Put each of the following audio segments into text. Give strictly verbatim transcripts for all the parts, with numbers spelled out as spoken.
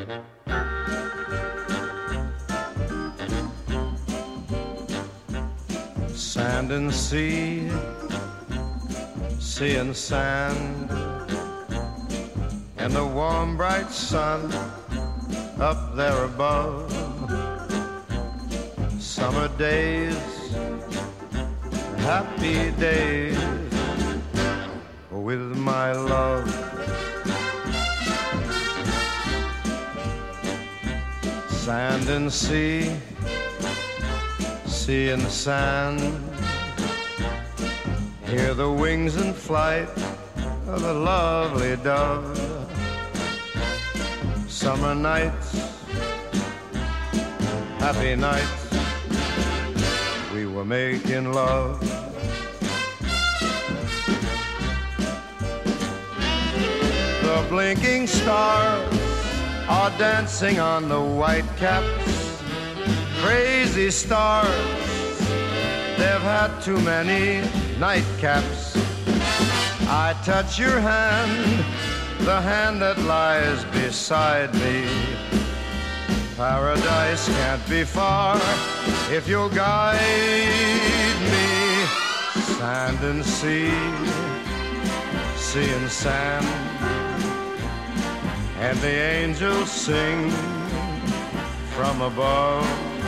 Sand and sea, sea and sand, and the warm bright sun up there above. Summer days, happy days with my love. Sand and sea, sea and sand, hear the wings in flight of a lovely dove. Summer nights, happy nights, we were making love. The blinking stars are dancing on the white caps. Crazy stars, they've had too many nightcaps. I touch your hand, the hand that lies beside me. Paradise can't be far if you'll guide me. Sand and sea, sea and sand, and the angels sing from above.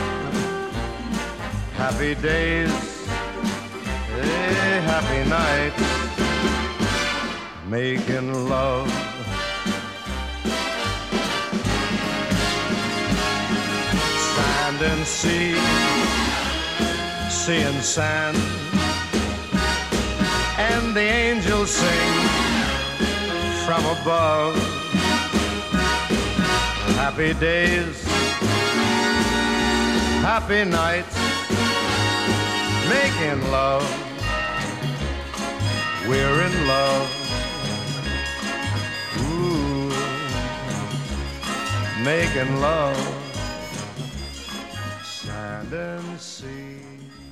Happy days, eh, happy nights, making love. Sand and sea, sea and sand, and the angels sing from above. Happy days, happy nights, making love. We're in love. Ooh, making love. Sand and sea.